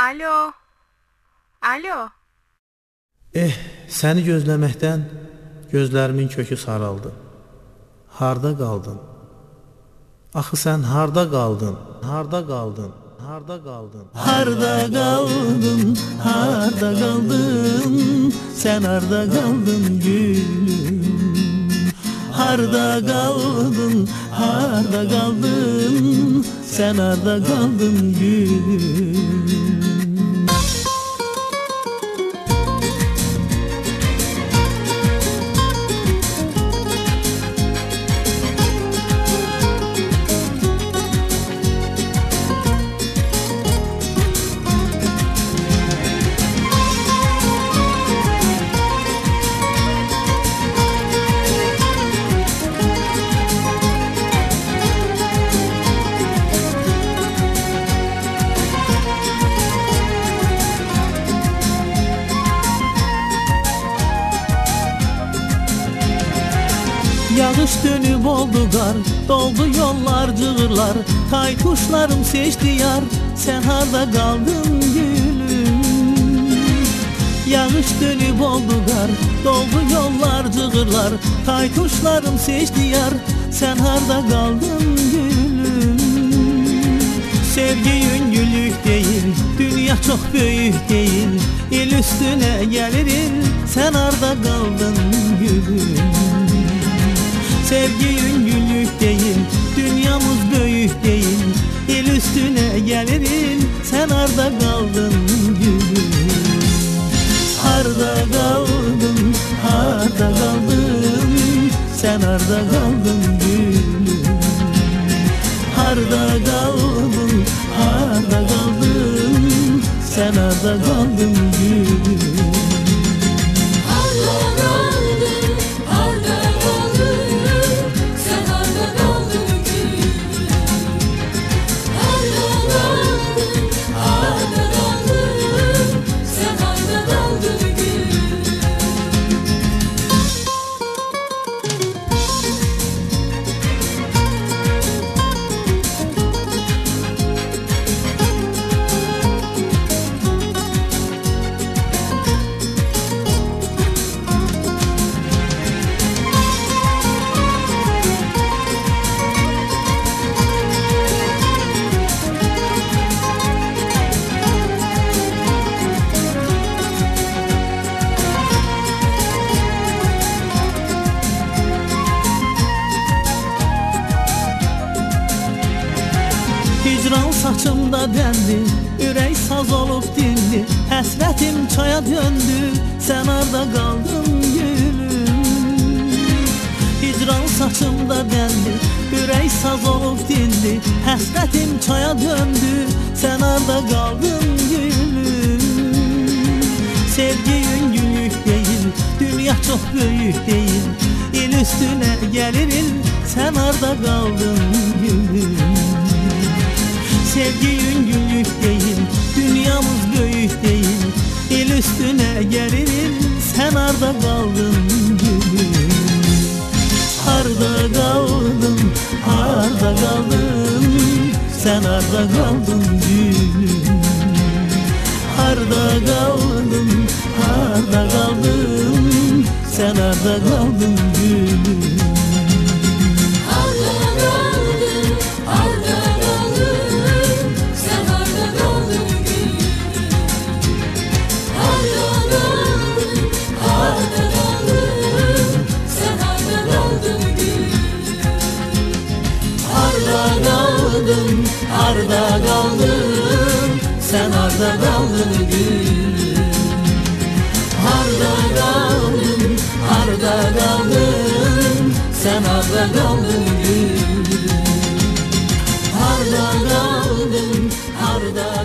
Alo. Alo. Səni gözləməkdən gözlərimin kökü saraldı. Harda qaldın? Axı sən harda qaldın? Harda qaldın? Harda qaldın? Harda qaldın? Harda qaldın? Sən harda qaldın gülüm? Harda qaldın? Harda qaldın? Sən harda qaldın gülüm? Yağış dönüp oldu qar, doldu yollar, cığırlar, tay kuşlarım seçti yar, sen harda qaldın gülüm? Yağış dönüp oldu qar, doldu yollar, cığırlar, tay kuşlarım seçti yar, sen harda qaldın gülüm? Sevgi yüngüllük değil, dünya çok büyük değil, el üstüne gelirim, sen harda qaldın gülüm? Sevgi yüngüllük değil, dünyamız büyük değil, el üstüne gelirim, sen harda kaldın gülüm? Harda kaldın, harda kaldın, sen harda kaldın gülüm? Harda kaldın, harda kaldın, sen harda kaldın gülüm? Hicran saçımda dəndi, ürək saz olub dindi, həsrətim çaya döndü, sən harda qaldın gülüm? Hicran saçımda dəndi, ürək saz olub dindi, həsrətim çaya döndü, sən harda qaldın gülüm? Sevgi yüngüllük değil, dünya çok büyük değil, el üstüne gelirim, sen harda qaldın gülüm? Sevgi yüngüllük değil, dünyamız büyük değil, el üstüne gelirim, sen harda kaldın gülüm? Harda kaldın, harda kaldın, sen harda kaldın gülüm? Harda kaldın, harda kaldın, sen harda kaldın gülüm? Harda kaldın, sen harda kaldın gülüm? Harda kaldın, harda kaldın, sen harda kaldın gülüm? Harda kaldın, harda